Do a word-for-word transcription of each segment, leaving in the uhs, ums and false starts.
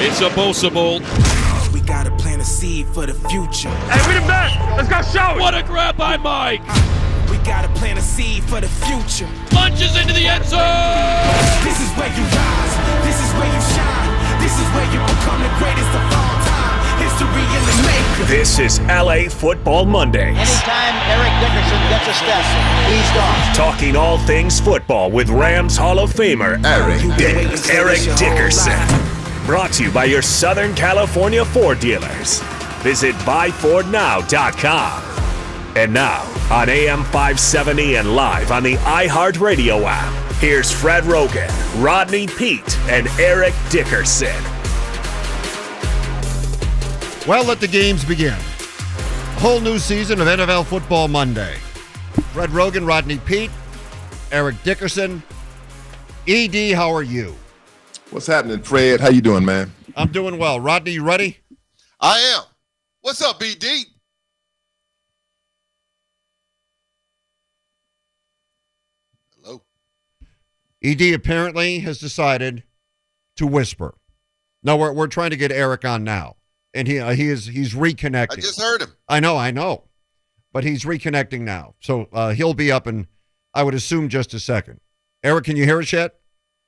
It's a Bosa Bowl. We gotta plant a seed for the future. Hey, we the best. Let's go show it. What a grab by Mike. We gotta plant a seed for the future. Lunges into the end zone. This is where you rise. This is where you shine. This is where you become the greatest of all time. History in the making. This is L A Football Mondays. Anytime Eric Dickerson gets a step, he's gone. Talking all things football with Rams Hall of Famer Eric Dick. Eric Dickerson. Brought to you by your Southern California Ford dealers. Visit buy ford now dot com. And now, on A M five seventy and live on the iHeartRadio app, here's Fred Rogan, Rodney Peete, and Eric Dickerson. Well, let the games begin. A whole new season of N F L Football Monday. Fred Rogan, Rodney Peete, Eric Dickerson. E D, how are you? What's happening, Fred? How you doing, man? I'm doing well. Rodney, you ready? I am. What's up, B D? Hello. E D apparently has decided to whisper. No, we're we're trying to get Eric on now, and he uh, he is he's reconnecting. I just heard him. I know, I know, but he's reconnecting now, so uh, he'll be up in, I would assume, just a second. Eric, can you hear us yet?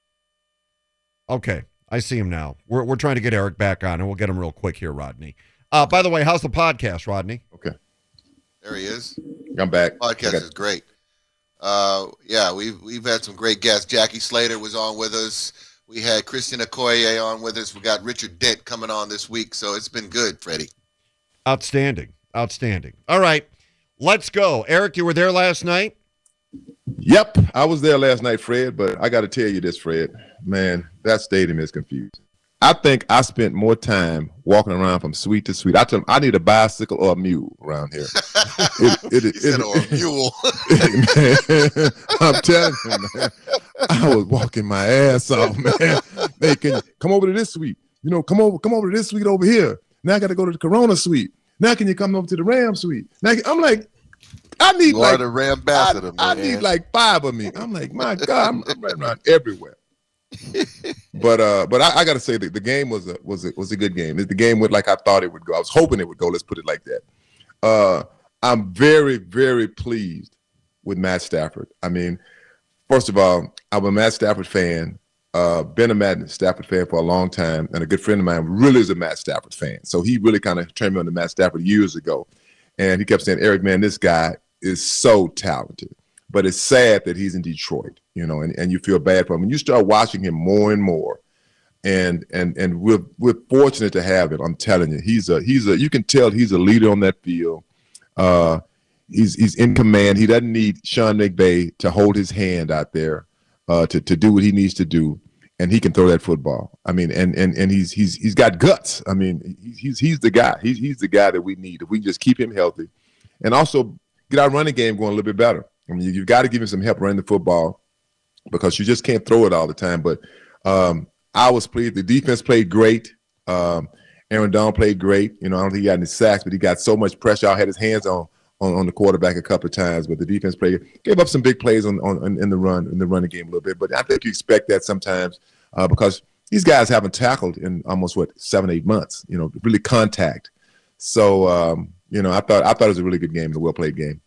Okay, I see him now. We're we're trying to get Eric back on, and we'll get him real quick here, Rodney. Uh, by the way, how's the podcast, Rodney? Okay. There he is. I'm back. Podcast is great. Uh, yeah, we've we've had some great guests. Jackie Slater was on with us. We had Christian Okoye on with us. We got Richard Dent coming on this week, so it's been good, Freddie. Outstanding, outstanding. All right, let's go. Eric, you were there last night? Yep, I was there last night, Fred, but I got to tell you this, Fred. Man, that stadium is confused. I think I spent more time walking around from suite to suite. I tell them I need a bicycle or a mule around here. it, it, it, it, or a mule. Man, I'm telling you, man. I was walking my ass off, man. They can come over to this suite. You know, come over, come over to this suite over here. Now I got to go to the Corona suite. Now can you come over to the Ram suite? Now I'm like, I need you like are the Ram ambassador, I, man. I need like five of me. I'm like, my God, I'm, I'm running around everywhere. but uh, but I, I got to say that the game was a was a, was a good game. The game went like I thought it would go. I was hoping it would go. Let's put it like that. Uh, I'm very very pleased with Matt Stafford. I mean, first of all, I'm a Matt Stafford fan. Uh, been a Matt Stafford fan for a long time, and a good friend of mine really is a Matt Stafford fan. So he really kind of turned me on to Matt Stafford years ago, and he kept saying, "Eric, man, this guy is so talented." But it's sad that he's in Detroit, you know, and, and you feel bad for him. And you start watching him more and more, and and and we're we're fortunate to have him. I'm telling you, he's a he's a you can tell he's a leader on that field. Uh, he's he's in command. He doesn't need Sean McVay to hold his hand out there uh, to to do what he needs to do, and he can throw that football. I mean, and and and he's he's he's got guts. I mean, he's he's the guy. He's he's the guy that we need if we just keep him healthy, and also get our running game going a little bit better. I mean, you've got to give him some help running the football because you just can't throw it all the time. But um, I was pleased. The defense played great. Um, Aaron Donald played great. You know, I don't think he got any sacks, but he got so much pressure. I had his hands on on, on the quarterback a couple of times, but the defense played. Gave up some big plays on, on in the run in the running game a little bit. But I think you expect that sometimes uh, because these guys haven't tackled in almost what seven, eight months. You know, really contact. So um, you know, I thought I thought it was a really good game and a well played game.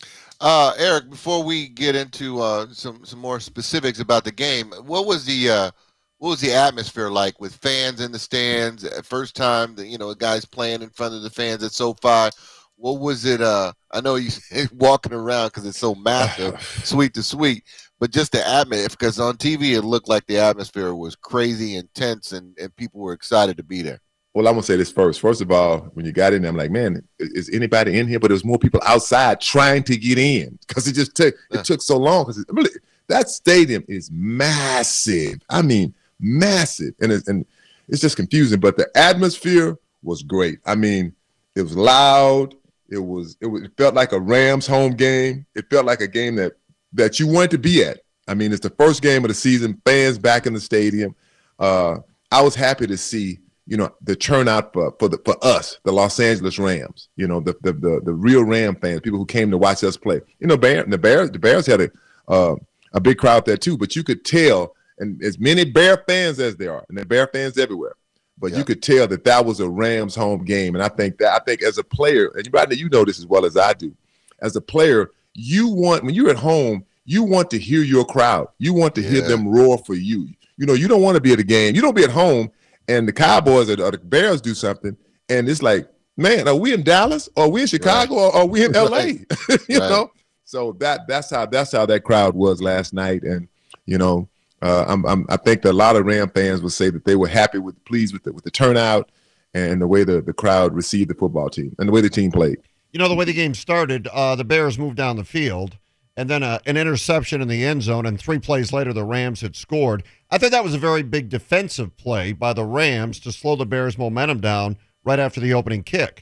Uh, Eric, before we get into uh, some some more specifics about the game, what was the uh, what was the atmosphere like with fans in the stands? First time that you know guys playing in front of the fans at SoFi. What was it? Uh, I know you walking around because it's so massive, suite to suite, but just the atmosphere. Because on T V it looked like the atmosphere was crazy, intense, and and people were excited to be there. Well, I'm going to say this first. First of all, when you got in there, I'm like, man, is anybody in here? But there's more people outside trying to get in because it just took it took so long. Because really, that stadium is massive. I mean, massive. And it's, and it's just confusing. But the atmosphere was great. I mean, it was loud. It was it, was, it felt like a Rams home game. It felt like a game that, that you wanted to be at. I mean, it's the first game of the season. Fans back in the stadium. Uh, I was happy to see you know, the turnout for for, the, for us, the Los Angeles Rams, you know, the, the the the real Ram fans, people who came to watch us play. You know, Bear, the Bears, the Bears had a uh, a big crowd there too, but you could tell, and as many Bear fans as there are, and there are Bear fans everywhere, but Yeah. you could tell that that was a Rams home game. And I think that I think as a player, and Rodney, you know this as well as I do, as a player, you want when you're at home, you want to hear your crowd. You want to hear Yeah. them roar for you. You know, you don't want to be at a game. You don't be at home and the Cowboys or the Bears do something, and it's like, man, are we in Dallas? Or are we in Chicago? Right. Or are we in L A? Right. you right. know? So that that's how that's how that crowd was last night. And, you know, uh, I'm, I'm, I think that a lot of Ram fans would say that they were happy with, pleased with the, with the turnout and the way the, the crowd received the football team and the way the team played. You know, the way the game started, uh, the Bears moved down the field, and then a, an interception in the end zone, and three plays later, the Rams had scored. I think that was a very big defensive play by the Rams to slow the Bears' momentum down right after the opening kick.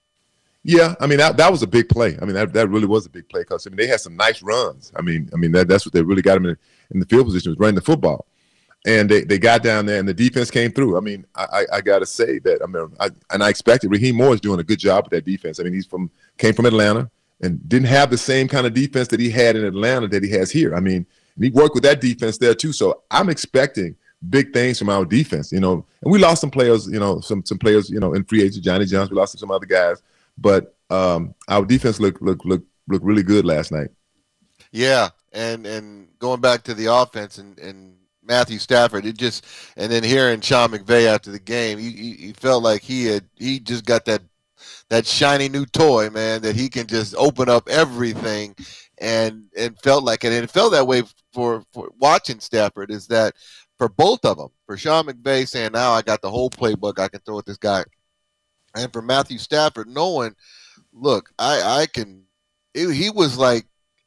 Yeah, I mean, that, that was a big play. I mean, that, that really was a big play because, I mean, they had some nice runs. I mean, I mean that, that's what they really got them in, in the field position, was running the football. And they, they got down there, and the defense came through. I mean, I, I, I got to say that, I mean, I, and I expected Raheem Morris doing a good job with that defense. I mean, he's from came from Atlanta and didn't have the same kind of defense that he had in Atlanta that he has here. I mean, and he worked with that defense there too. So I'm expecting big things from our defense, you know. And we lost some players, you know, some some players, you know, in free agency, Johnny Jones. We lost some other guys, but um, our defense looked looked looked looked really good last night. Yeah, and and going back to the offense and and. Matthew Stafford, it just, and then hearing Sean McVay after the game, he, he, he felt like he had, he just got that, that shiny new toy, man, that he can just open up everything, and and felt like it, and it felt that way for, for watching Stafford, is that for both of them, for Sean McVay saying, now I got the whole playbook I can throw at this guy, and for Matthew Stafford knowing, look, I, I can, it, he was like,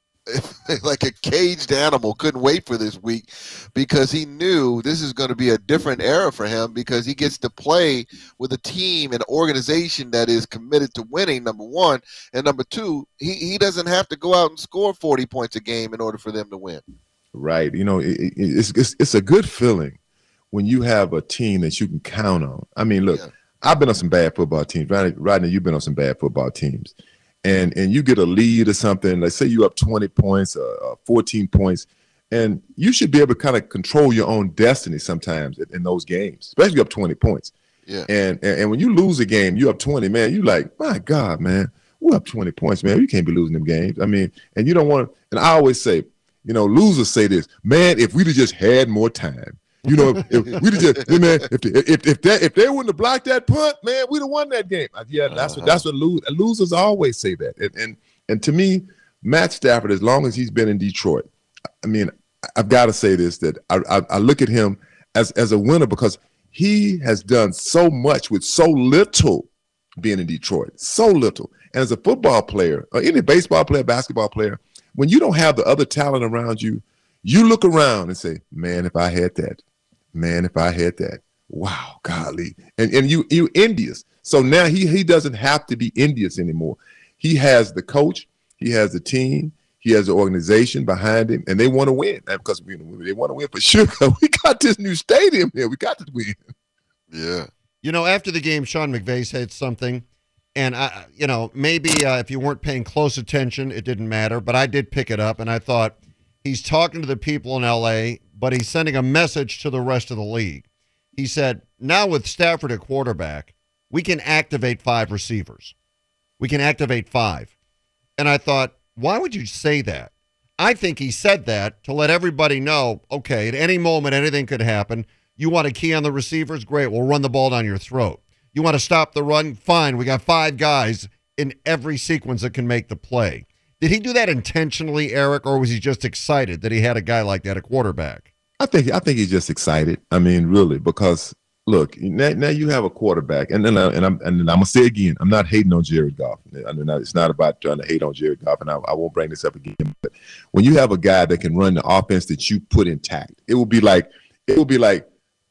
like a caged animal, couldn't wait for this week because he knew this is going to be a different era for him because he gets to play with a team and organization that is committed to winning, number one, and number two, he, he doesn't have to go out and score forty points a game in order for them to win. Right. You know, it, it, it's, it's it's a good feeling when you have a team that you can count on. I mean, look, yeah. I've been on some bad football teams. Rodney, Rodney, you've been on some bad football teams. And and you get a lead or something, let's say you're up twenty points, uh, fourteen points, and you should be able to kind of control your own destiny sometimes in, in those games, especially up twenty points. Yeah. And, and and when you lose a game, you're up twenty, man, you like, my God, man, we're up twenty points, man. You can't be losing them games. I mean, and you don't want to, and I always say, you know, losers say this, man, if we'd have just had more time. You know, if, if we'd have just, man, if if if that if they wouldn't have blocked that punt, man, we'd have won that game. Yeah, that's what that's what lose, losers always say that. And, and and to me, Matt Stafford, as long as he's been in Detroit, I mean, I've got to say this, that I, I I look at him as as a winner because he has done so much with so little being in Detroit, so little. And as a football player, or any baseball player, basketball player, when you don't have the other talent around you, you look around and say, man, if I had that. Man, if I had that, wow, golly. And and you you envious. So now he he doesn't have to be envious anymore. He has the coach, he has the team, he has the organization behind him, and they want to win. And because you know, they want to win for sure. We got this new stadium here. We got to win. Yeah. You know, after the game, Sean McVay said something, and I, you know, maybe uh, if you weren't paying close attention, it didn't matter. But I did pick it up, and I thought he's talking to the people in L A, but he's sending a message to the rest of the league. He said, now with Stafford at quarterback, we can activate five receivers. We can activate five. And I thought, why would you say that? I think he said that to let everybody know, okay, at any moment, anything could happen. You want to key on the receivers? Great, we'll run the ball down your throat. You want to stop the run? Fine, we got five guys in every sequence that can make the play. Did he do that intentionally, Eric, or was he just excited that he had a guy like that, a quarterback? I think I think he's just excited. I mean, really, because look, now, now you have a quarterback, and then and I'm and I'm gonna say again, I'm not hating on Jared Goff. I mean, it's not about trying to hate on Jared Goff, and I, I won't bring this up again. But when you have a guy that can run the offense that you put intact, it will be like it will be like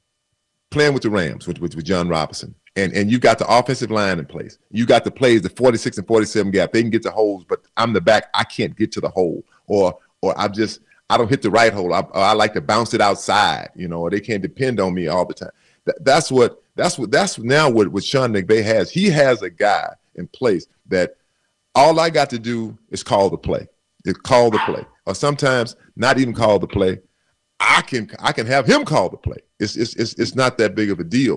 playing with the Rams with with, with John Robinson. And and you got the offensive line in place. You got the plays, the forty-six and forty-seven gap. They can get to holes, but I'm the back. I can't get to the hole, or or I'm just I don't hit the right hole. I, I like to bounce it outside, you know. Or they can't depend on me all the time. That, that's what that's what that's now what what Sean McVay has. He has a guy in place that all I got to do is call the play. It call the play, or sometimes not even call the play. I can I can have him call the play. It's it's it's, it's not that big of a deal.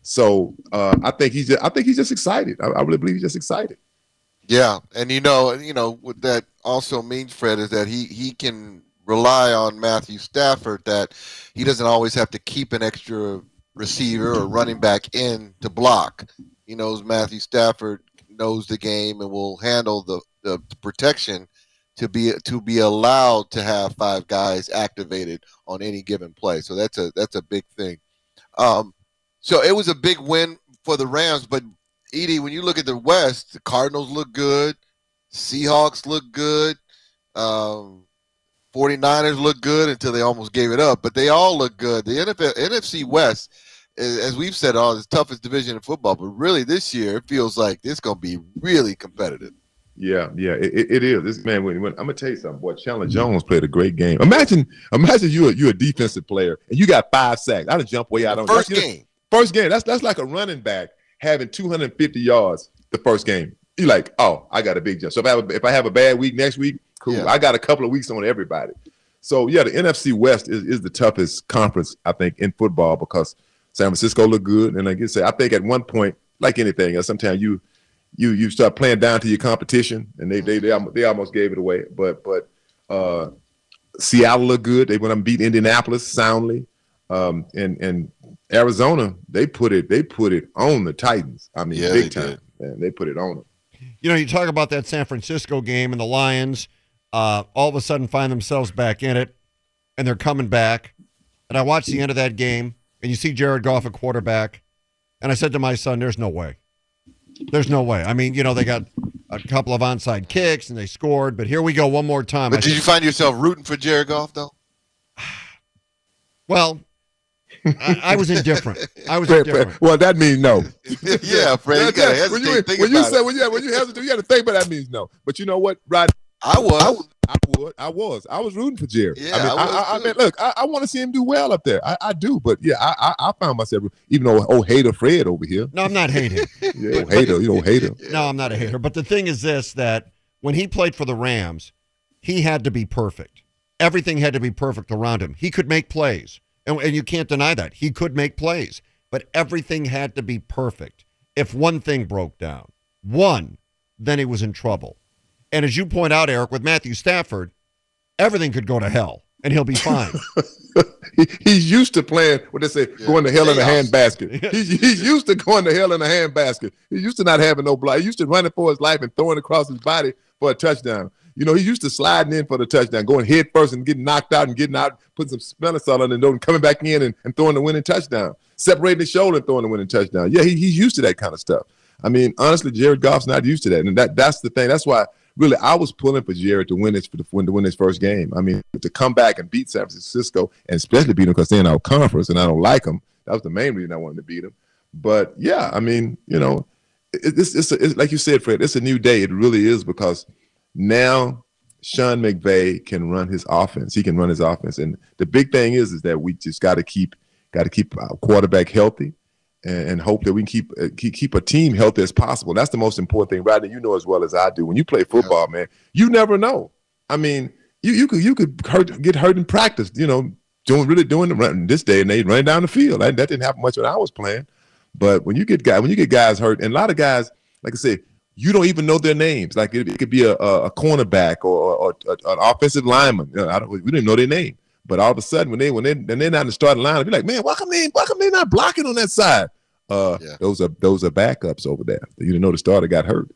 So uh, I think he's just, I think he's just excited. I, I really believe he's just excited. Yeah, and you know, you know what that also means, Fred, is that he he can rely on Matthew Stafford, that he doesn't always have to keep an extra receiver or running back in to block. He knows Matthew Stafford knows the game and will handle the, the protection to be to be allowed to have five guys activated on any given play. So that's a that's a big thing. Um, so it was a big win for the Rams, but Edie, when you look at the West, the Cardinals look good, Seahawks look good, um, 49ers look good until they almost gave it up, but they all look good. The N F L, N F C West, as we've said, all is the toughest division in football, but really this year it feels like it's going to be really competitive. Yeah, yeah, it, it is. This man, when, when, I'm gonna tell you something, boy. Chandler Jones played a great game. Imagine, imagine you you a defensive player and you got five sacks. I'd have jumped way out on first that's, game. First game. That's that's like a running back having two hundred fifty yards the first game. You're like, oh, I got a big jump. So if I have a, if I have a bad week next week, cool. Yeah. I got a couple of weeks on everybody. So yeah, the N F C West is, is the toughest conference I think in football because San Francisco look good, and like you say, I think at one point, like anything else, sometimes you. You you start playing down to your competition, and they they they, they almost gave it away. But but uh, Seattle looked good. They went and beat Indianapolis soundly, um, and and Arizona they put it they put it on the Titans. I mean, yeah, big they time. Did. Man, they put it on them. You know, you talk about that San Francisco game and the Lions. Uh, all of a sudden, find themselves back in it, and they're coming back. And I watched the end of that game, and you see Jared Goff at quarterback, and I said to my son, "There's no way." There's no way. I mean, you know, they got a couple of onside kicks and they scored, but here we go one more time. But I did think, you find yourself rooting for Jared Goff, though? Well, I, I was indifferent. I was Fred, indifferent. Fred. Well, that means no. Yeah, Fred, you gotta hesitate. When you, think when you about say it. when you when you hesitate, you got to think, but that means no. But you know what, Rod? I was. I, I would. I was. I was rooting for Jerry. Yeah, I mean, I I, was I, I too. mean, look, I, I want to see him do well up there. I, I do, but yeah, I, I, I found myself, even though oh hater Fred over here. No, I'm not hating. Yeah, oh, hater, you know, hater. No, I'm not a hater. But the thing is this, that when he played for the Rams, he had to be perfect. Everything had to be perfect around him. He could make plays, and, and you can't deny that. He could make plays, but everything had to be perfect. If one thing broke down, one, then he was in trouble. And as you point out, Eric, with Matthew Stafford, everything could go to hell, and he'll be fine. he, he's used to playing what they say, Yeah. going to hell in a Chaos. handbasket. He's, he's used to going to hell in a handbasket. He's used to not having no block. He's used to running for his life and throwing across his body for a touchdown. You know, he's used to sliding in for the touchdown, going head first and getting knocked out and getting out, putting some smelling salt on and and coming back in and, and throwing the winning touchdown, separating his shoulder and throwing the winning touchdown. Yeah, he, he's used to that kind of stuff. I mean, honestly, Jared Goff's not used to that, and that that's the thing. That's why. Really, I was pulling for Jared to win this for the win to win his first game. I mean, to come back and beat San Francisco, and especially beat them because they're in our conference, and I don't like them. That was the main reason I wanted to beat them. But yeah, I mean, you know, it, it's it's, a, it's like you said, Fred. It's a new day. It really is, because now Sean McVay can run his offense. He can run his offense, and the big thing is, is that we just got to keep got to keep our quarterback healthy. And hope that we can keep, uh, keep keep a team healthy as possible. That's the most important thing, Rodney. You know as well as I do. When you play football, man, you never know. I mean, you you could you could hurt, get hurt in practice. You know, doing really doing the run this day and age, running down the field. That, that didn't happen much when I was playing. But when you get guys when you get guys hurt, and a lot of guys, like I said, you don't even know their names. Like it, it could be a, a, a cornerback or, or, or an offensive lineman. You know, I don't, we didn't know their name. But all of a sudden, when they when they when they're not in the starting line, be like, man, why come they why come they not blocking on that side? Uh, Yeah. those are those are backups over there. You didn't know the starter got hurt.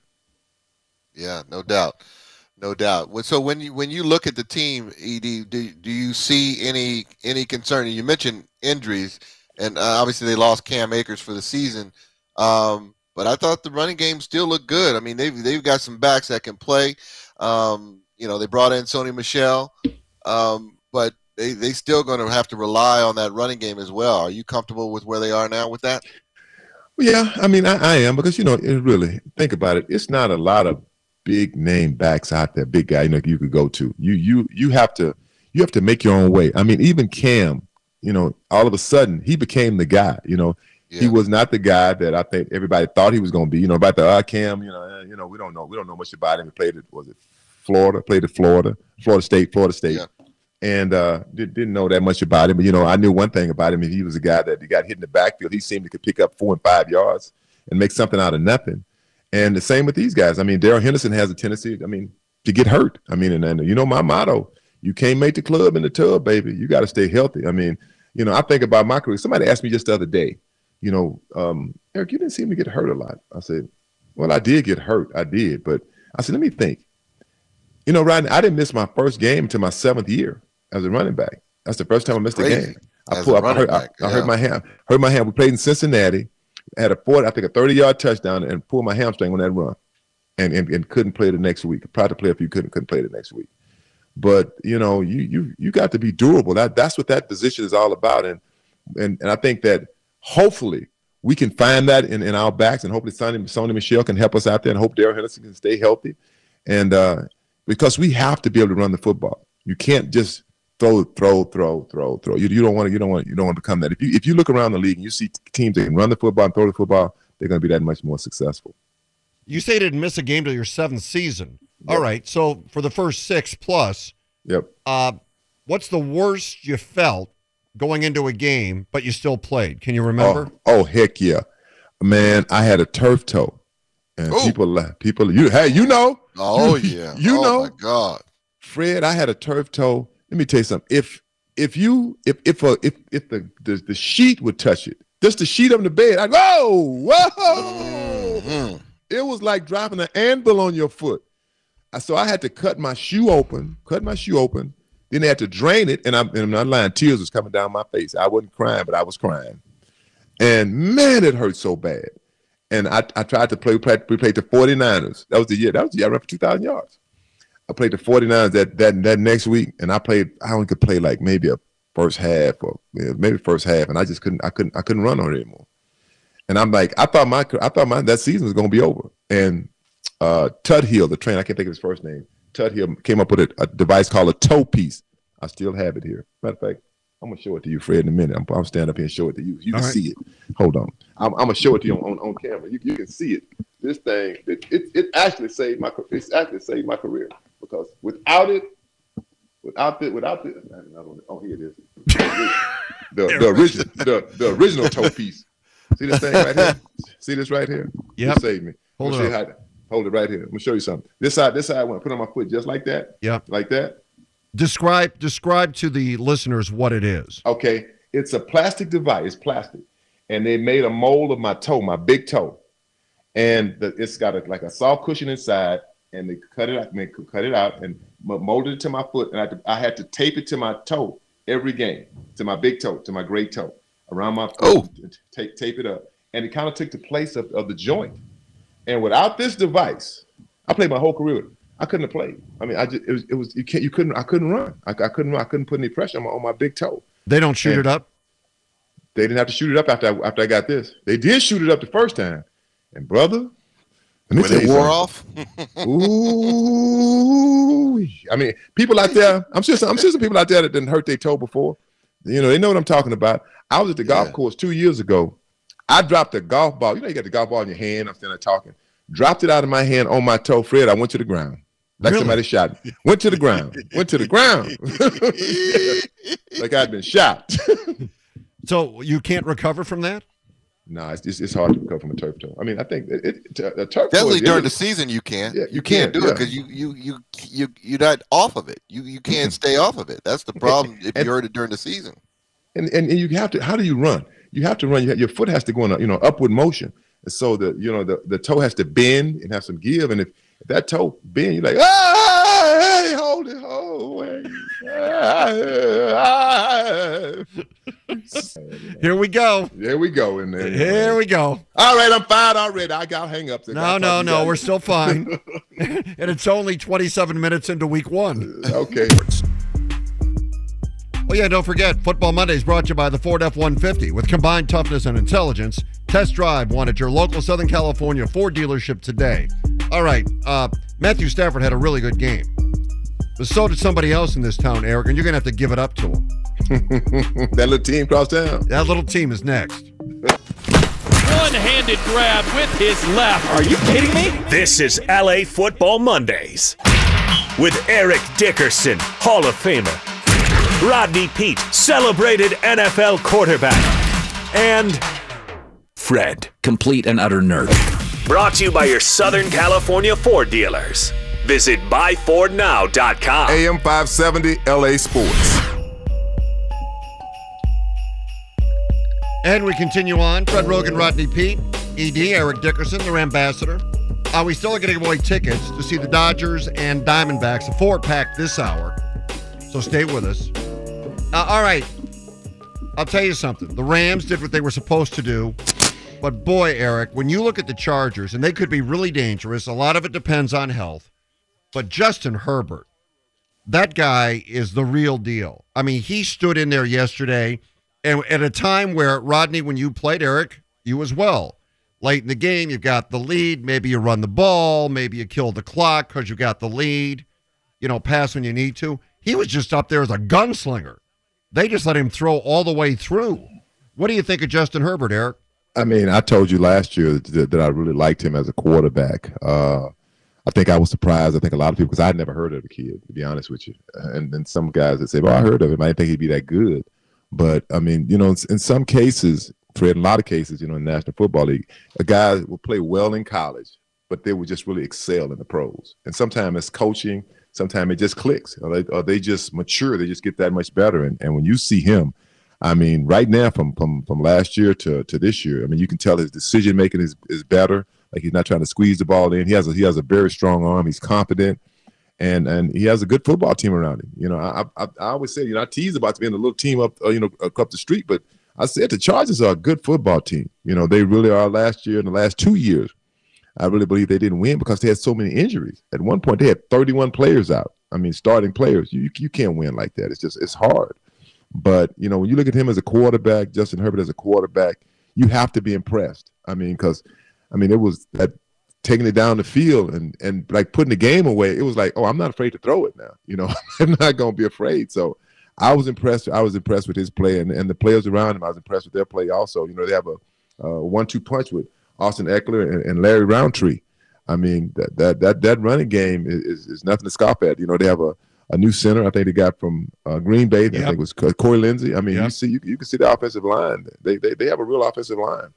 Yeah, no doubt, no doubt. Well, So when you when you look at the team, Ed, do do you see any any concern? You mentioned injuries, and uh, obviously they lost Cam Akers for the season. Um, but I thought the running game still looked good. I mean, they've they've got some backs that can play. Um, you know, they brought in Sony Michel, um, but they they still going to have to rely on that running game as well. Are you comfortable with where they are now with that? Yeah, I mean, I, I am, because, you know, it really, think about it. It's not a lot of big name backs out there, big guy, you know, you could go to. You you you have to you have to make your own way. I mean, even Cam, you know, all of a sudden he became the guy. You know, Yeah. he was not the guy that I think everybody thought he was going to be. You know, about the uh, Cam, you know, uh, you know, we don't know, we don't know much about him. He played it, was it Florida? Played at Florida, Florida State, Florida State. Yeah. and uh, did, didn't know that much about him. But, you know, I knew one thing about him. He was a guy that he got hit in the backfield. He seemed to could pick up four and five yards and make something out of nothing. And the same with these guys. I mean, Darrell Henderson has a tendency, I mean, to get hurt. I mean, and, and you know my motto, you can't make the club in the tub, baby. You got to stay healthy. I mean, you know, I think about my career. Somebody asked me just the other day, you know, um, Eric, you didn't seem to get hurt a lot. I said, well, I did get hurt. I did. But I said, let me think. You know, Rodney, I didn't miss my first game until my seventh year as a running back. That's the first time I missed a game. I, pulled, I, hurt, back, I, yeah. I hurt my hand. Hurt my hand. We played in Cincinnati. I had a forty, I think a thirty-yard touchdown and pulled my hamstring on that run, and, and and couldn't play the next week. Tried to play if you couldn't couldn't play the next week. But you know, you you you got to be durable. That that's what that position is all about. And and and I think that hopefully we can find that in, in our backs, and hopefully Sonny, Sony Michel can help us out there, and hope Darrell Henderson can stay healthy. And uh, because we have to be able to run the football, you can't just throw, throw, throw, throw, throw. You, you don't want to. You don't want. You don't want to become that. If you if you look around the league and you see teams that can run the football and throw the football, they're going to be that much more successful. You say you didn't miss a game till your seventh season. Yep. All right. So for the first six plus, yep. Uh, what's the worst you felt going into a game, but you still played? Can you remember? Oh, oh heck yeah, man! I had a turf toe, and Ooh. people, people, you, hey, you know. Oh you, yeah. You oh, know. My God. Fred, I had a turf toe. Let me tell you something. If if you if if a, if if the, the the sheet would touch it, just the sheet on the bed, I'd whoa, whoa. Mm-hmm. It was like dropping an anvil on your foot. So I had to cut my shoe open, cut my shoe open. Then they had to drain it, and I'm, and I'm not lying. Tears was coming down my face. I wasn't crying, but I was crying. And man, it hurt so bad. And I, I tried to play. We played, we played the forty-niners. That was the year. That was the year I ran for two thousand yards. I played the forty-niners that that that next week, and I played. I only could play like maybe a first half or maybe first half, and I just couldn't. I couldn't. I couldn't run on it anymore. And I'm like, I thought my I thought my that season was going to be over. And uh, Tudhill, the trainer, I can't think of his first name. Tudhill came up with a, a device called a toe piece. I still have it here. Matter of fact, I'm gonna show it to you, Fred, in a minute. I'm, I'll stand up here and show it to you. You can right. see it. Hold on. I'm, I'm gonna show it to you on, on, on camera. You, you can see it. This thing, it, it it actually saved my it's actually saved my career, because without it, without it, without it, oh here it is. The the original the, the original toe piece. See this thing right here? See this right here? Yeah. It saved me. Hold it up. Hold it right here. I'm gonna show you something. This side, this side, I want to put on my foot just like that. Yeah. Like that. Describe describe to the listeners what it is. Okay. It's a plastic device, plastic. And they made a mold of my toe, my big toe. And the, it's got a, like a soft cushion inside, and they cut it out, they cut it out and molded it to my foot. And I had, to, I had to tape it to my toe every game, to my big toe, to my great toe, around my foot. Oh. Tape, tape it up. And it kind of took the place of, of the joint. And without this device, I played my whole career with it. I couldn't have played. I mean, I just it was it was you can't you couldn't I couldn't run. I, I couldn't I couldn't put any pressure on my, on my big toe. They don't shoot and it up. They didn't have to shoot it up after I, after I got this. They did shoot it up the first time, and brother, when it wore off. Ooh, I mean, people out there. I'm sure some, I'm sure some people out there that didn't hurt their toe before. You know, they know what I'm talking about. I was at the yeah. golf course two years ago. I dropped a golf ball. You know, you got the golf ball in your hand. I'm standing there talking. Dropped it out of my hand on my toe, Fred. I went to the ground. Like really? Somebody shot me. Went to the ground. Went to the ground. Like I'd been shot. So you can't recover from that? No, it's, it's it's hard to recover from a turf toe. I mean, I think it, it, a turf definitely toe, during it, the season you can. Yeah, you, you can't can, do yeah. it because you you you you you're not off of it. You you can't stay off of it. That's the problem if and, you hurt it during the season. And, and and you have to. How do you run? You have to run. You have, your foot has to go in a you know upward motion. And so the you know the, the toe has to bend and have some give. And if, if that toe bend, you're like, ah, hey, hold it, hold it. Ah, ah. Here we go. There we go. And then, Here we go. All right, I'm fine already. I got hang ups. No, no, no. We're still fine. And it's only twenty-seven minutes into week one. Okay. Oh, yeah, don't forget, Football Monday is brought to you by the Ford F one fifty. With combined toughness and intelligence, test drive one at your local Southern California Ford dealership today. All right, uh, Matthew Stafford had a really good game. But so did somebody else in this town, Eric, and you're going to have to give it up to him. That little team across town? That little team is next. One-handed grab with his left. Are you kidding me? This is L A Football Mondays with Eric Dickerson, Hall of Famer. Rodney Peete, celebrated N F L quarterback, and Fred, complete and utter nerd. Brought to you by your Southern California Ford dealers. Visit buy ford now dot com. A M five seventy L A Sports. And we continue on. Fred Rogan, Rodney Peete, E D, Eric Dickerson, their ambassador. Uh, we still are giving away tickets to see the Dodgers and Diamondbacks, a four-pack this hour. So stay with us. Uh, all right. I'll tell you something. The Rams did what they were supposed to do. But boy, Eric, when you look at the Chargers, and they could be really dangerous, a lot of it depends on health. But Justin Herbert, that guy is the real deal. I mean, he stood in there yesterday, and at a time where, Rodney, when you played, Eric, you as well. Late in the game, you've got the lead. Maybe you run the ball. Maybe you kill the clock because you got the lead. You know, pass when you need to. He was just up there as a gunslinger. They just let him throw all the way through. What do you think of Justin Herbert, Eric? I mean, I told you last year that, that I really liked him as a quarterback. Uh, I think I was surprised. I think a lot of people, because I'd never heard of the kid, to be honest with you. And then some guys that say, well, I heard of him. I didn't think he'd be that good. But, I mean, you know, in, in some cases, Fred, in a lot of cases, you know, in the National Football League, a guy will play well in college, but they would just really excel in the pros. And sometimes it's coaching. Sometimes it just clicks. Or they, or they just mature. They just get that much better. And, and when you see him, I mean, right now from from from last year to, to this year, I mean, you can tell his decision making is, is better. Like he's not trying to squeeze the ball in. He has a he has a very strong arm. He's confident, and and he has a good football team around him. You know, I I, I always say, you know, I tease about to being a little team up, uh, you know, up the street, but I said the Chargers are a good football team. You know, they really are. Last year and the last two years, I really believe they didn't win because they had so many injuries. At one point, they had thirty-one players out. I mean, starting players. You you can't win like that. It's just it's hard. But, you know, when you look at him as a quarterback, Justin Herbert as a quarterback, you have to be impressed. I mean, because, I mean, it was that taking it down the field and, and like putting the game away. It was like, oh, I'm not afraid to throw it now. You know, I'm not going to be afraid. So I was impressed. I was impressed with his play and, and the players around him. I was impressed with their play also. You know, they have a, a one two punch with Austin Eckler and, and Larry Roundtree. I mean, that that that, that running game is, is nothing to scoff at. You know, they have a, a new center I think they got from uh, Green Bay. Yep. I think it was Corey Lindsey. I mean, yep. you see, you, you can see the offensive line. They, they they have a real offensive line.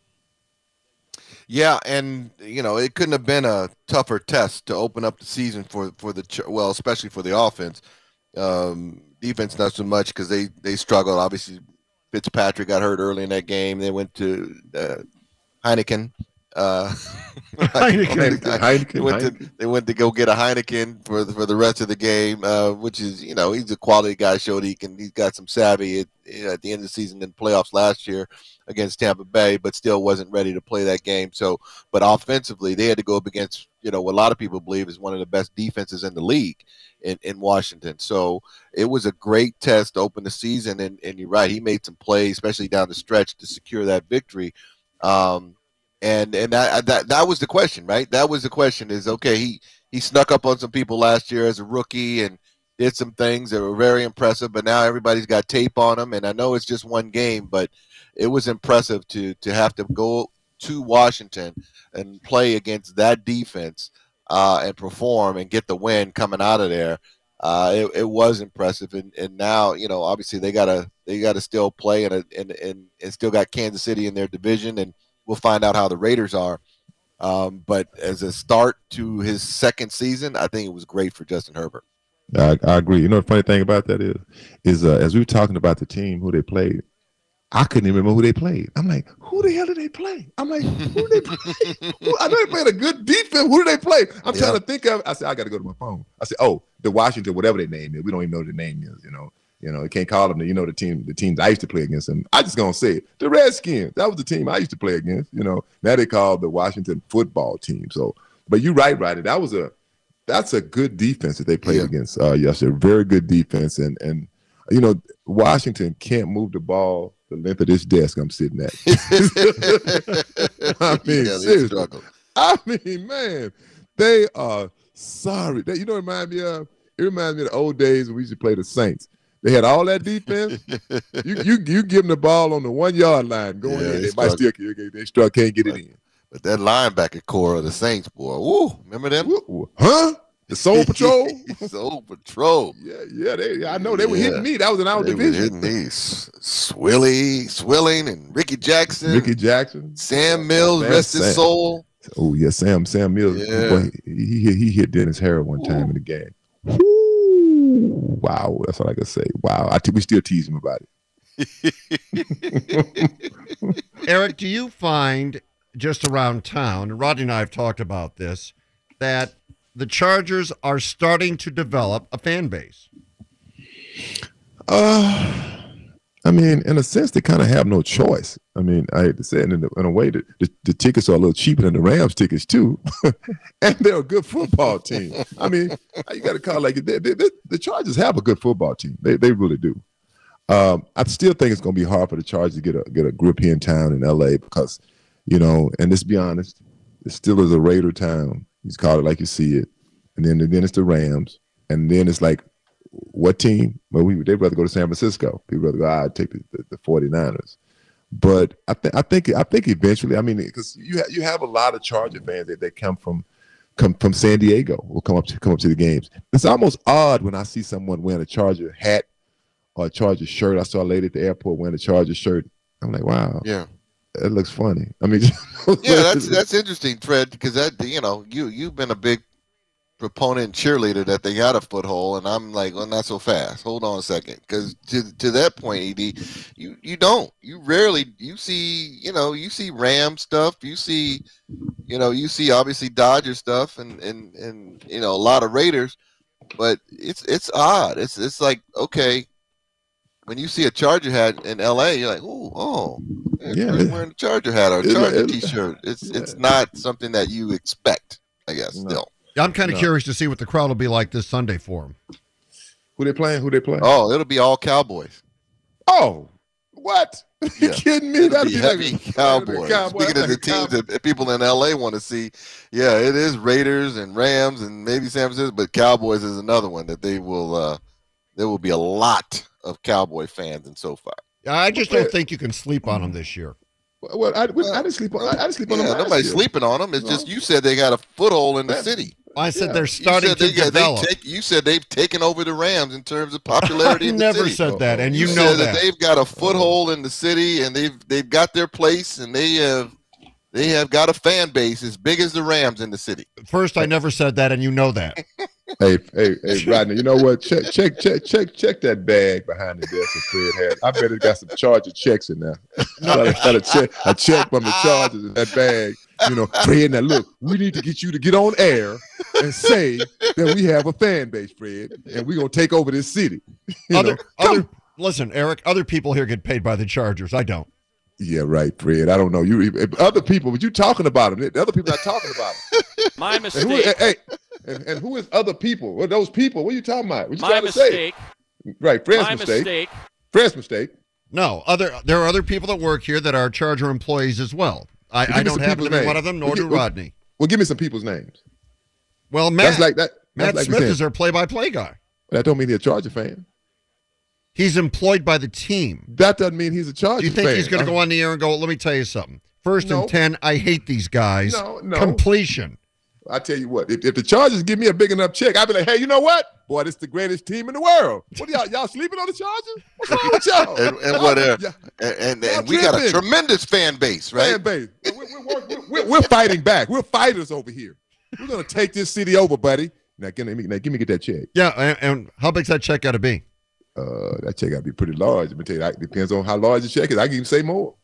Yeah, and you know, it couldn't have been a tougher test to open up the season for for the well, especially for the offense. Um, defense not so much because they they struggled. Obviously, Fitzpatrick got hurt early in that game. They went to uh, Heineken. Uh, Heineken. Heineken. They, went to, they went to go get a Heineken for the, for the rest of the game, uh, which is, you know, he's a quality guy. Showed he can. He's got some savvy at, at the end of the season in the playoffs last year against Tampa Bay, but still wasn't ready to play that game. So, but offensively, they had to go up against, you know, what a lot of people believe is one of the best defenses in the league in, in Washington. So it was a great test to open the season. And, and you're right, he made some plays, especially down the stretch, to secure that victory. Um, And and that, that that was the question, right? That was the question is, okay, he, he snuck up on some people last year as a rookie and did some things that were very impressive, but now everybody's got tape on him. And I know it's just one game, but it was impressive to to have to go to Washington and play against that defense uh, and perform and get the win coming out of there. Uh, it, it was impressive. And, and now, you know, obviously they gotta they gotta still play and and and, and still got Kansas City in their division, and we'll find out how the Raiders are. Um, but as a start to his second season, I think it was great for Justin Herbert. I, I agree. You know, the funny thing about that is, is uh, as we were talking about the team, who they played, I couldn't even remember who they played. I'm like, who the hell did they play? I'm like, who did they play? Who, I know they played a good defense. Who did they play? I'm yeah. trying to think of it. I said, I got to go to my phone. I said, oh, the Washington, whatever their name is. We don't even know what their name is, you know. You know, you can't call them, the, you know, the team, the teams I used to play against. And I just gonna say it, the Redskins. That was the team I used to play against. You know, now they call the Washington football team. So, but you're right, Rodney. That was a, that's a good defense that they played yeah. against uh, yesterday. Very good defense, and and you know, Washington can't move the ball the length of this desk I'm sitting at. I mean, yeah, seriously. I mean, man, they are sorry. They, you know, what it remind me of. It reminds me of the old days when we used to play the Saints. They had all that defense. you you you give them the ball on the one yard line going yeah, in. They, they might still they struck can't get it in. But that linebacker core of the Saints, boy, woo, remember them? Woo, huh? The Soul Patrol. Soul Patrol. Yeah, yeah. They, I know they were Yeah. hitting me. That was in our They were division. hitting these Swilly, Swilling, and Ricky Jackson. Ricky Jackson. Sam Mills, Sam- rest his Sam. soul. Oh yeah, Sam Sam Mills. Yeah. Boy, he, he he hit Dennis Harrod one time in the game. Woo. Wow, that's all I can say. Wow, I t- we still tease him about it. Eric, do you find just around town, and Rodney and I have talked about this, that the Chargers are starting to develop a fan base? Uh, I mean, in a sense, they kind of have no choice. I mean, I hate to say it, in, a- in a way that the, the tickets are a little cheaper than the Rams tickets too, and they're a good football team. I mean, you got to call it like it. They, they, they, the Chargers have a good football team. They they really do. Um, I still think it's going to be hard for the Chargers to get a get a grip here in town in L A because, you know, and let's be honest, it still is a Raider town. You call it like you see it, and then and then it's the Rams, and then it's like, what team? Well, we they'd rather go to San Francisco. People rather go, ah, I'd take the, the, the 49ers. But I think I think I think eventually, I mean, because you ha- you have a lot of Charger fans that, that come from come from San Diego will come up to come up to the games. It's almost odd when I see someone wearing a Charger hat or a Charger shirt. I saw a lady at the airport wearing a Charger shirt. I'm like, wow, Yeah. that looks funny. I mean, Yeah, that's that's interesting, Fred, because that you know you you've been a big proponent and cheerleader that they got a foothold, and I'm like, well, not so fast. Hold on a second, because to to that point, E D, you you don't, you rarely you see you know you see Ram stuff, you see you know you see obviously Dodger stuff, and and and you know a lot of Raiders, but it's it's odd. It's it's like okay. When you see a Charger hat in L A, you're like, "Ooh, oh, Yeah, yeah, it- wearing a Charger hat or a it- Charger it- T-shirt." It's yeah. it's not something that you expect, I guess. No. Still, I'm kind of No. curious to see what the crowd will be like this Sunday for them. who they playing? Who they playing? oh, it'll be all Cowboys. Oh, what? Yeah. You kidding me? It'll That'd be be heavy like Cowboys. Cowboy. Speaking of That's the like a teams Cowboy. that people in L A want to see, yeah, it is Raiders and Rams and maybe San Francisco, but Cowboys is another one that they will. Uh, there will be a lot of Cowboy fans in SoFi. I just don't think you can sleep on them this year. Well, I, I didn't sleep on. I, I didn't sleep on Yeah, them. last nobody's year. sleeping on them. It's No. just you said they got a foothold in the Man. city. I said Yeah. they're You starting said to they, yeah, they develop. take, you said they've taken over the Rams in terms of popularity I in the never city. said that, and You, you, know said that. that. they've got a foothold in the city, and they've they've got their place, and they have they have got a fan base as big as the Rams in the city. First, I never said that, and you know that. Hey, hey, hey, Rodney. You know what? Check, check, check, check, check that bag behind the desk that Fred had. I bet it got some Charger checks in there. No, got a check, a check from the Chargers in that bag. You know, Fred. Now look, we need to get you to get on air and say that we have a fan base, Fred, and we're gonna take over this city. You Other, know? Come- other, listen, Eric. Other people here get paid by the Chargers. I don't. Yeah, right, Fred. I don't know you. If other people, but you talking about them? The other people not talking about them. My And who, mistake. hey, and, and who is other people? What are those people? What are you talking about? What you My trying to say? mistake. Right, Fred's My mistake. mistake. Fred's mistake. No, other. There are other people that work here that are Charger employees as well. I, Give I me don't some happen to people's be names. one of them, nor Well, do gi- well, Rodney. Well, give me some people's names. Well, Matt, That's like that. Matt That's like Smith saying, is their play-by-play guy. that don't mean he's a Charger fan. He's employed by the team. That doesn't mean he's a Charger Do you think fan. he's going to go on the air and go, let me tell you something. First No. and ten, I hate these guys. No, no. Completion. I tell you what, if, if the Chargers give me a big enough check, I'd be like, hey, you know what? Boy, this is the greatest team in the world. What are y'all, y'all sleeping on the Chargers? What's wrong with y'all? And, and what? Uh, Yeah, and and, Y'all and we got a tripping. tremendous fan base, right? fan base. We're, we're, we're, we're, we're fighting back. We're fighters over here. We're going to take this city over, buddy. Now, give me, now, give me get that check. Yeah, and, and how big's that check got to be? Uh, that check got to be pretty large. Let me tell you, it depends on how large the check is. I can even say more.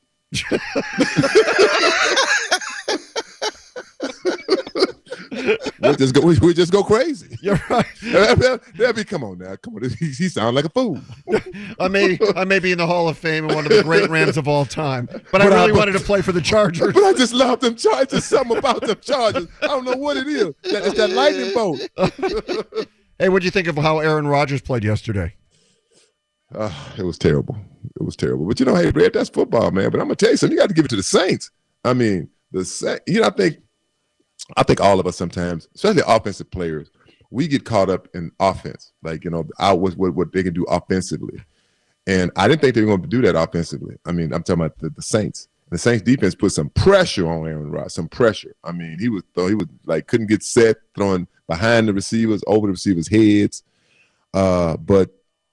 we'll just go. We'll just go crazy. You're right. That'd be, come on now, come on. He, he sounds like a fool. I may I may be in the Hall of Fame and one of the great Rams of all time, but, I But I- really but- wanted to play for the Chargers. But I just love them Chargers. Something about them Chargers. I don't know what it is. That, it's that lightning bolt. Hey, what'd you think of how Aaron Rodgers played yesterday? Uh, it was terrible. It was terrible. But you know, hey, Red, that's football, man. But I'm gonna tell you something. You got to give it to the Saints. I mean, the Saints. You know, I think, I think all of us sometimes, especially offensive players, we get caught up in offense, like you know, out what what, what they can do offensively. And I didn't think they were going to do that offensively. I mean, I'm talking about the, the Saints. The Saints defense put some pressure on Aaron Rodgers. Some pressure. I mean, he was he was like couldn't get set, throwing behind the receivers, over the receivers' heads. Uh, but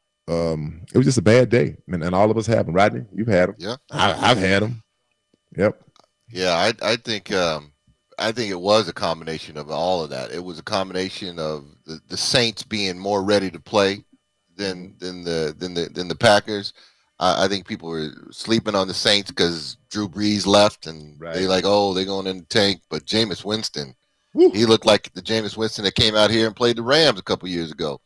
um, it was just a bad day, and, and all of us have them. Rodney, you've had them. Yeah, I, I've had them. Yep. Yeah, I I think um, I think it was a combination of all of that. It was a combination of the, the Saints being more ready to play than than the than the than the Packers. I, I think people were sleeping on the Saints because Drew Brees left, and Right. they like, oh, they're going in the tank. But Jameis Winston, Woo. he looked like the Jameis Winston that came out here and played the Rams a couple years ago.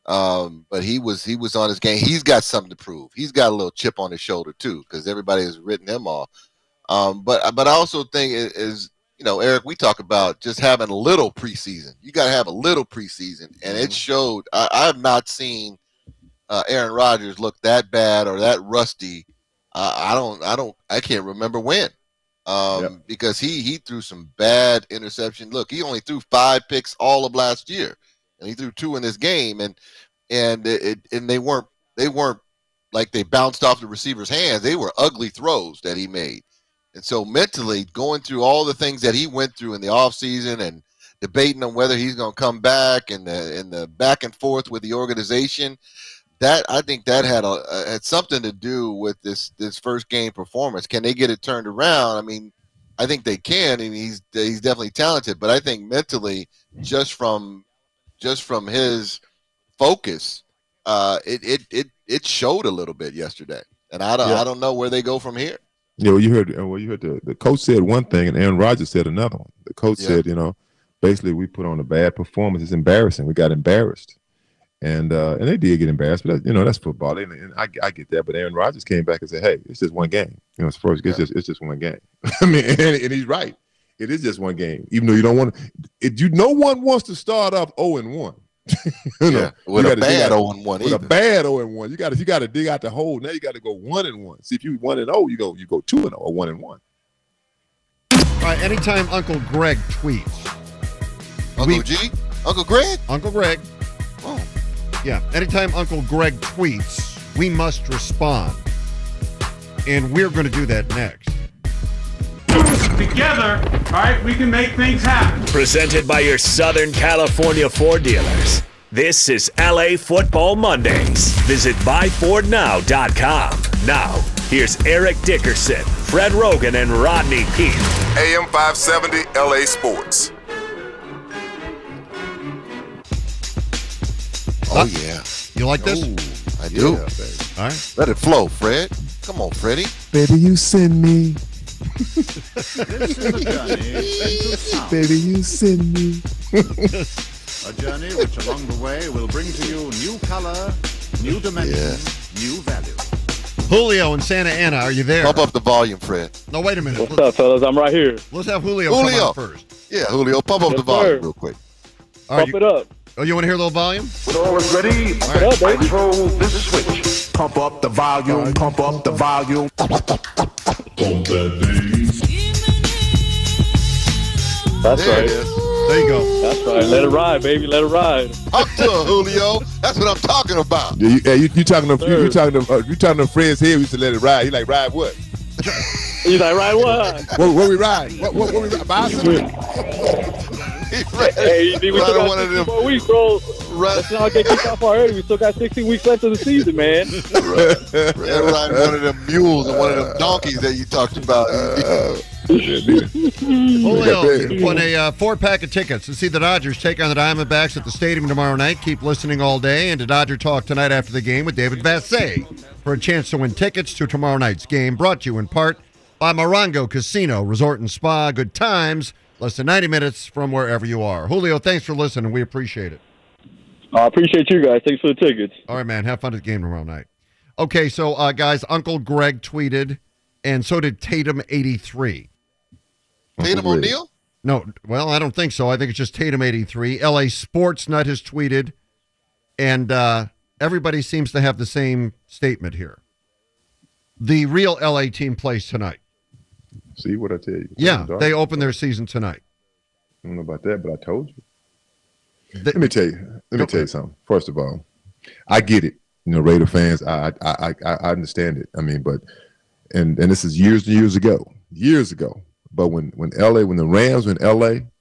Um, but he was he was on his game. He's got something to prove. He's got a little chip on his shoulder too, because everybody has written him off. Um, but but I also think it is, you know, Eric, we talk about just having a little preseason. You got to have a little preseason, and it showed. I, I have not seen uh, Aaron Rodgers look that bad or that rusty. Uh, I don't, I don't, I can't remember when, um, Yep. because he he threw some bad interception. Look, he only threw five picks all of last year, and he threw two in this game, and and it, it and they weren't they weren't like they bounced off the receiver's hands. They were ugly throws that he made. And so mentally going through all the things that he went through in the offseason and debating on whether he's going to come back and the, and the back and forth with the organization, that I think that had a, had something to do with this this first game performance. Can they get it turned around? I mean, I think they can, and he's he's definitely talented. But I think mentally, just from just from his focus, uh, it it it it showed a little bit yesterday. And I don't Yeah. I don't know where they go from here. Yeah, well, you heard. Well, you heard the, the coach said one thing, and Aaron Rodgers said another one. The coach Yeah. said, you know, basically we put on a bad performance. It's embarrassing. We got embarrassed, and uh, and they did get embarrassed. But that, you know, that's football, and, and I, I get that. But Aaron Rodgers came back and said, hey, it's just one game. You know, it's first. It's Yeah. just it's just one game. I mean, and, and he's right. It is just one game, even though you don't want to. It, you no one wants to start off zero and one. you know, Yeah, with you a gotta dig bad out- oh and one with a either. bad zero and one. You got to you got to dig out the hole. Now you got to go one and one. See if you one and zero, you go you go two and zero or one and one. All right, anytime Uncle Greg tweets, Uncle we- G, Uncle Greg. Uncle Greg, Oh, yeah, anytime Uncle Greg tweets, we must respond. And we're going to do that next. Together, all right, we can make things happen. Presented by your Southern California Ford dealers. This is L A Football Mondays. Visit buy ford now dot com. Now, here's Eric Dickerson, Fred Rogan, and Rodney Peete. A M five seventy L A Sports. oh yeah. You like this? Ooh, I do. Yeah, baby. All right. Let it flow, Fred. Come on, Freddie. Baby, you send me. This is a journey into sound. Baby, you send me. A journey which along the way will bring to you new color, new dimension, new value. Julio in Santa Ana, are you there? Pump up the volume, Fred. No, wait a minute. What's up, fellas? I'm right here. Let's have Julio, Julio. come on first. Yeah, Julio, pump up Yes, the volume sir. real quick. All right, Pump you, it up. oh, you want to hear a little volume? When all is ready, Pump it up, baby. control this switch. Pump up the volume, pump up the volume. That's There right. it is. There you go. That's right. Let it ride, baby. Let it ride. Talk to her, Julio. That's what I'm talking about. Yeah, you, yeah, you, you talking to you, you Sir. talking to uh, you talking to Fred's here. We used to let it ride. He like ride what? He's like, right, what? What, what we ride? What what, what we ride? Bicycle? Hey, you see, we still Right on one got of them. sixteen more weeks, bro. Right, Let's not get kicked off already. We still got sixteen weeks left of the season, man. right riding one of them mules and one of them donkeys that you talked about. Julio, big. you won a uh, four-pack of tickets to see the Dodgers take on the Diamondbacks at the stadium tomorrow night. Keep listening all day and to Dodger Talk tonight after the game with David Vassay for a chance to win tickets to tomorrow night's game, brought to you in part by Morongo Casino, Resort and Spa. Good times, less than ninety minutes from wherever you are. Julio, thanks for listening. We appreciate it. I appreciate you guys. Thanks for the tickets. All right, man. Have fun at the game tomorrow night. Okay, so, uh, guys, Uncle Greg tweeted, and so did Tatum eighty-three. Tatum O'Neal? No, well, I don't think so. I think it's just Tatum eighty-three. L A Sports Nut has tweeted, and uh, everybody seems to have the same statement here. The real L A team plays tonight. See what I tell you? Yeah, they open their season tonight. I don't know about that, but I told you. The- Let me tell you. Let me tell you something. First of all, I get it. You know, Raider fans, I I I, I understand it. I mean, but and and this is years and years ago, years ago. But when when L A, when the Rams were in L A,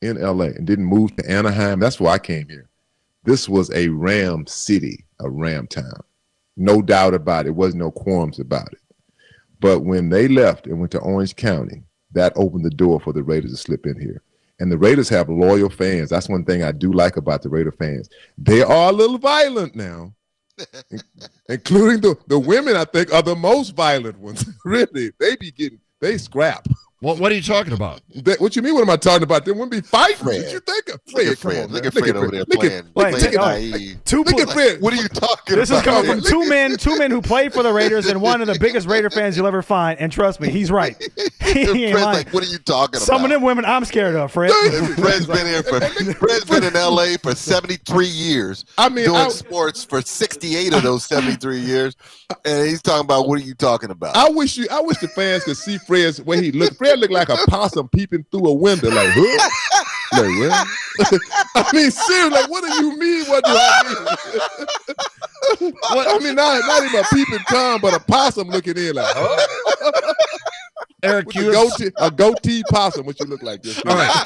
in L A and didn't move to Anaheim, that's why I came here. This was a Ram city, a Ram town. No doubt about it. There was no qualms about it. But when they left and went to Orange County, that opened the door for the Raiders to slip in here. And the Raiders have loyal fans. That's one thing I do like about the Raider fans. They are a little violent now, including the, the women, I think, are the most violent ones. Really, they be getting, they scrap. What What are you talking about? That, what you mean? What am I talking about? They wouldn't be fighting. Fred. What you think of Look Fred? at Fred. Come on, Look man. at Fred over there playing. Wait, playing no, naive. two Look at Fred. What are you talking This about? is coming from two men, two men who played for the Raiders, and one of the biggest Raider fans you'll ever find. And trust me, he's right. He ain't Fred's lying. like, what are you talking about? Some of them women I'm scared of, Fred. Fred's been here for Fred's been in L A for seventy-three years. I mean, doing I, sports for sixty-eight of those seventy-three years, and he's talking about what are you talking about? I wish you. I wish the fans could see Fred's way he looked. Fred looked like a possum peeping through a window, like, huh? Like, what? I mean, seriously, like, what do you mean? What do I mean? What, I mean, not, not even a peeping Tom, but a possum looking in, like, huh? Eric, With you a goatee, a goatee possum, what you look like. Just all right.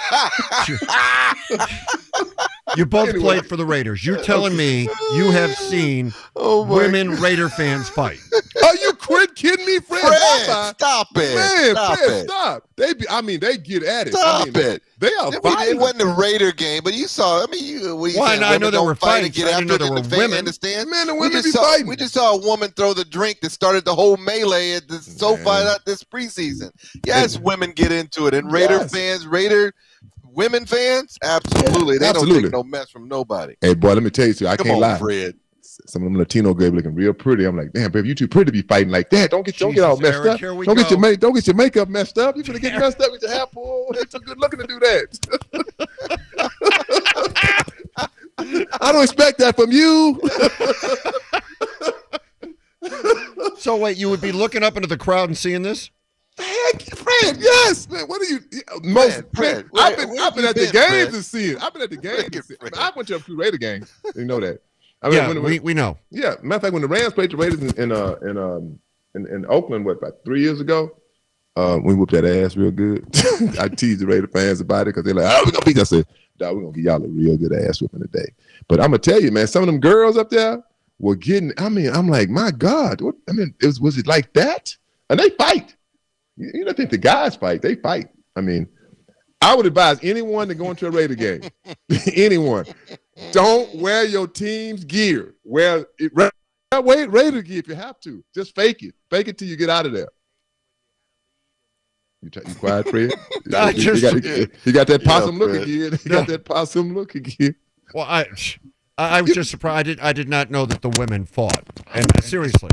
You both Anyway. played for the Raiders. You're telling me you have seen Oh, my women Raider fans fight. Are you quit kidding me, Fred? Fred, Bye-bye. stop it. Man, stop Fred, it. stop. They be, I mean, they get at it. Stop I mean, it. They are I mean, it violent. wasn't a Raider game, but you saw. I mean, you. What are you Well, saying, I know women there don't were fight and fights. get I didn't after know it there in the were fan- women. in the stands. Men and we women just be saw, fighting. We just saw a woman throw the drink that started the whole melee at the SoFi at this preseason. Yes, women get into it, and Raider Yes. fans, Raider women fans, absolutely, they Absolutely. don't take no mess from nobody. Hey, boy, let me tell you, something. I Come can't on, lie. Fred. Some of them Latino girls looking real pretty. I'm like, damn, baby, you too pretty to be fighting like that. Don't get, don't get Jesus, all messed Eric, up. here we Don't get go. your make, don't get your makeup messed up. You're gonna get messed up with your hair pulled. You're too good looking to do that. I don't expect that from you. So wait, you would be looking up into the crowd and seeing this? Heck, Fred, yes, man. What are you? Most Fred, Fred, I've where- been, where I've been you at the been, games Fred? to see it. I've been at the games. Fred, to see it. I, Fred. mean, I went to a few Raider games. You know that. I mean, Yeah, when, when, we, we know. Yeah, matter of fact, when the Rams played the Raiders in in uh, in, um, in, in Oakland, what, about three years ago, uh, we whooped that ass real good. I teased the Raider fans about it because they're like, "Oh, we're gonna beat you." I said, "Dog, we're gonna give y'all a real good ass whooping today." But I'm gonna tell you, man, some of them girls up there were getting. I mean, I'm like, my God, what? I mean, it was was it like that? And they fight. You, you don't think the guys fight? They fight. I mean, I would advise anyone to go into a Raider game. Anyone. Don't wear your team's gear. Wear it, wear Raider gear if you have to. Just fake it. Fake it till you get out of there. You, t- you quiet, Fred? I you, just- you, got, you, you got that Yeah, possum look Fred. again. You No. got that possum look again. Well, I, I I was just surprised. I did, I did not know that the women fought. And seriously,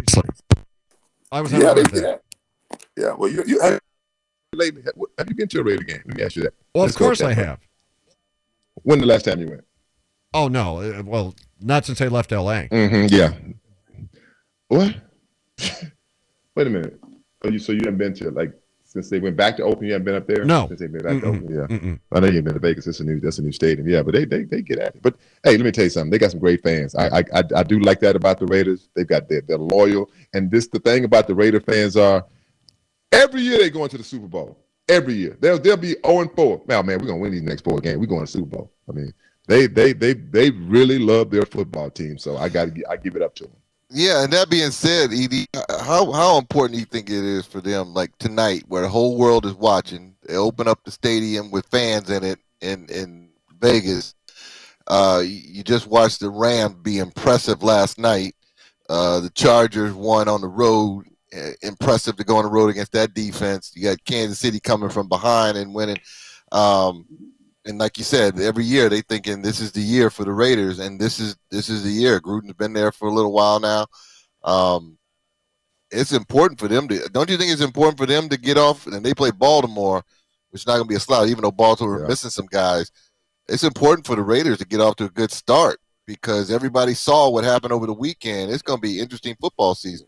I was Yeah, unaware they of did. that. Yeah, well, you, you have, lately, have you been to a Raider game? Let me ask you that. Well, Let's of go course with I that. have. When the last time you went? Oh no, uh, well, not since I left L A. Mm-hmm, yeah. What? Wait a minute. Oh, you so you haven't been to like since they went back to Oakland? You haven't been up there? No. Since they been back to Mm-mm. Oakland, yeah. Mm-mm. I know you haven't been to Vegas. It's a new that's a new stadium. Yeah, but they they they get at it. But hey, let me tell you something. They got some great fans. I I I, I do like that about the Raiders. They've got they're, they're loyal. And this the thing about the Raider fans are every year they go into the Super Bowl. Every year they'll they'll be zero and four. Now, man, we're gonna win these next four games. We're going to the Super Bowl. I mean, they they they they really love their football team. So I got to I give it up to them. Yeah, and that being said, Edie, how how important do you think it is for them, like tonight, where the whole world is watching? They open up the stadium with fans in it in in Vegas. Uh, you just watched the Rams be impressive last night. Uh, the Chargers won on the road. Uh, impressive to go on the road against that defense. You got Kansas City coming from behind and winning. Um, and like you said, every year they thinking this is the year for the Raiders, and this is this is the year. Gruden's been there for a little while now. Um, it's important for them to. Don't you think it's important for them to get off? And they play Baltimore, which is not going to be a slouch, even though Baltimore Yeah. are missing some guys. It's important for the Raiders to get off to a good start because everybody saw what happened over the weekend. It's going to be interesting football season.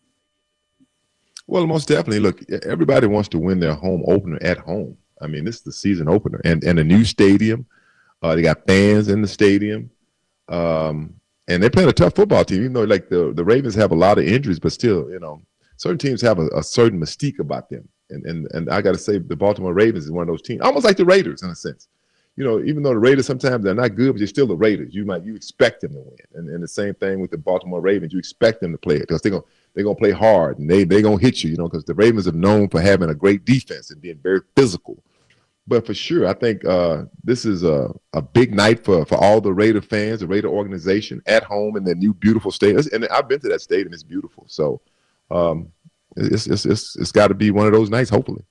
Well, most definitely. Look, everybody wants to win their home opener at home. I mean, this is the season opener, and and a new stadium. Uh, they got fans in the stadium, um, and they're playing a tough football team. Even though, like the the Ravens have a lot of injuries, but still, you know, certain teams have a, a certain mystique about them. And and and I got to say, the Baltimore Ravens is one of those teams, almost like the Raiders in a sense. you know, even though the Raiders sometimes they're not good, but they're still the Raiders. You might you expect them to win, and, and the same thing with the Baltimore Ravens. You expect them to play it because they're gonna they're gonna play hard and they they're gonna hit you, you know, because the Ravens are known for having a great defense and being very physical. But for sure, I think uh, this is a, a big night for, for all the Raider fans, the Raider organization at home in their new beautiful stadium. And I've been to that stadium; it's beautiful. So um, it's it's it's, it's got to be one of those nights, hopefully.